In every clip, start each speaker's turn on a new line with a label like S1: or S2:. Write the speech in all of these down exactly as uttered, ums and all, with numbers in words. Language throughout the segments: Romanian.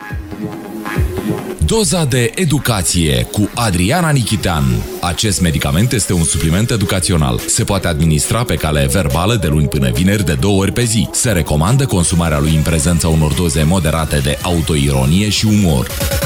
S1: Doza de educație cu Adriana Nichitean. Acest medicament este un supliment educațional. Se poate administra pe cale verbală de luni până vineri de două ori pe zi. Se recomandă consumarea lui în prezența unor doze moderate de autoironie și umor.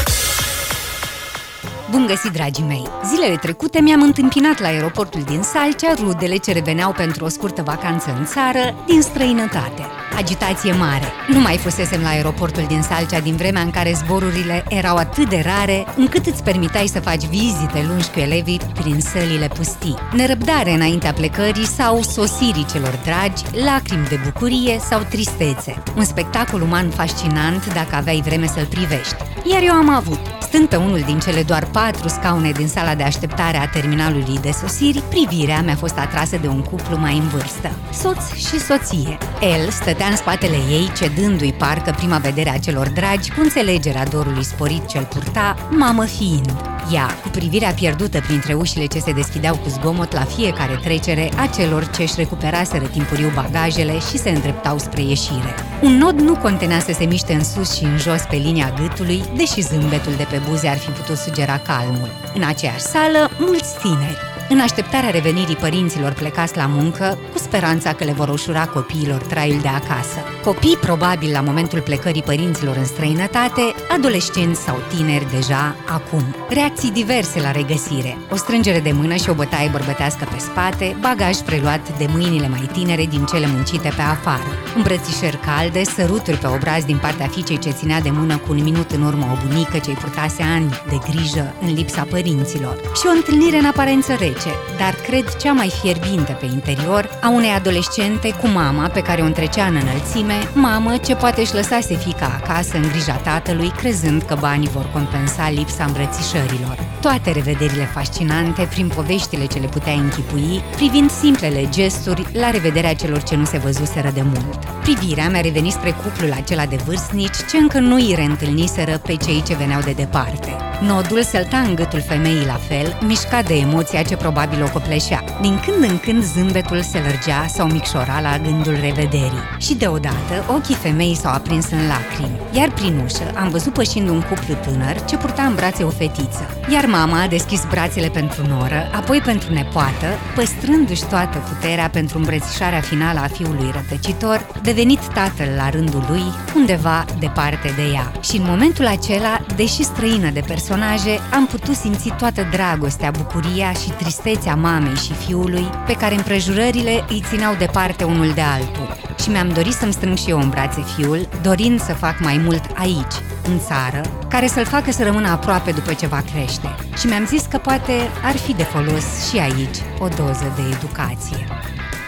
S2: Bun găsit, dragii mei! Zilele trecute mi-am întâmpinat la aeroportul din Salcea rudele ce reveneau pentru o scurtă vacanță în țară din străinătate. Agitație mare. Nu mai fusesem la aeroportul din Salcea din vremea în care zborurile erau atât de rare încât îți permiteai să faci vizite lungi cu elevii prin sălile pustii. Nerăbdare înaintea plecării sau sosirii celor dragi, lacrimi de bucurie sau tristețe. Un spectacol uman fascinant dacă aveai vreme să-l privești. Iar eu am avut. Stând pe unul din cele doar patru scaune din sala de așteptare a terminalului de sosiri, privirea mi-a fost atrasă de un cuplu mai în vârstă, soț și soție. El stătea în spatele ei, cedându-i parcă prima vedere a celor dragi, cu înțelegerea dorului sporit ce-l purta, mamă fiind. Ea, cu privirea pierdută printre ușile ce se deschideau cu zgomot la fiecare trecere a celor ce-și recuperaseră timpuriu bagajele și se îndreptau spre ieșire. Un nod nu contenea să se miște în sus și în jos pe linia gâtului, deși zâmbetul de pe buze ar fi putut sugera calmul. În aceeași sală, mulți tineri. În așteptarea revenirii părinților plecați la muncă, cu speranța că le vor ușura copiilor traiul de acasă. Copii probabil la momentul plecării părinților în străinătate, adolescenți sau tineri deja acum. Reacții diverse la regăsire. O strângere de mână și o bătaie bărbătească pe spate, bagaj preluat de mâinile mai tinere din cele muncite pe afară. Îmbrățișări calde, săruturi pe obraz din partea fiicei ce ținea de mână cu un minut în urmă o bunică ce-i purtase ani de grijă în lipsa părinților. Și o întâlnire în aparență rece, dar cred cea mai fierbinte pe interior, a unei adolescente cu mama pe care o întrecea în înălțime, mamă ce poate își lăsase fiica acasă în grija tatălui, crezând că banii vor compensa lipsa îmbrățișărilor. Toate revederile fascinante prin poveștile ce le puteai închipui, privind simplele gesturi la revederea celor ce nu se văzuseră de mult. Privirea mea revenit spre cuplul acela de vârstnici ce încă nu îi reîntâlniseră pe cei ce veneau de departe. Nodul sălta în gâtul femeii la fel, mișcat de emoția ce probabil o copleșea. Din când în când zâmbetul se lărgea sau micșora la gândul revederii. Și deodată ochii femeii s-au aprins în lacrimi. Iar prin ușă am văzut pășind un cuplu tânăr ce purta în brațe o fetiță. Iar mama a deschis brațele pentru noră, apoi pentru nepoată, păstrându-și toată puterea pentru îmbrățișarea finală a fiului rătăcitor, devenit tatăl la rândul lui, undeva departe de ea. Și în momentul acela, deși străină de personaje, am putut simți toată dragostea, bucuria și tristețea mamei și fiului, pe care împrejurările îi țineau departe unul de altul. Și mi-am dorit să-mi strâng și eu în brațe fiul, dorind să fac mai mult aici, în țară, care să-l facă să rămână aproape după ce va crește. Și mi-am zis că poate ar fi de folos și aici o doză de educație.